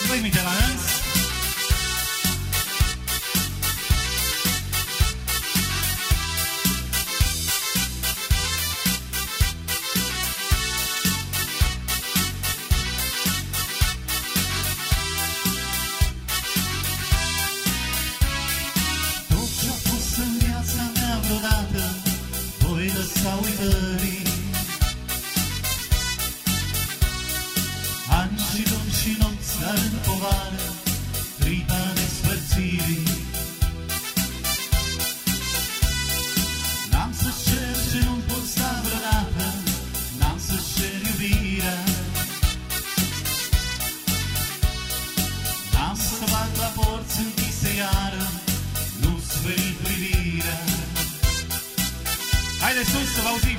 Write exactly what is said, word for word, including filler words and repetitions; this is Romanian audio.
Trimite la Lens. Tot ce-a fost în viața mea vreodată voi lăsa uitării. Ani și luni și nopți, dar în povară, clipa despărțirii. N-am să-ți cer ce nu pot sta vreodată, n-am să-ți cer iubirea. N-am să bat la porți închise iară, nu-ți vei privirea. Haide sus să vă auzim!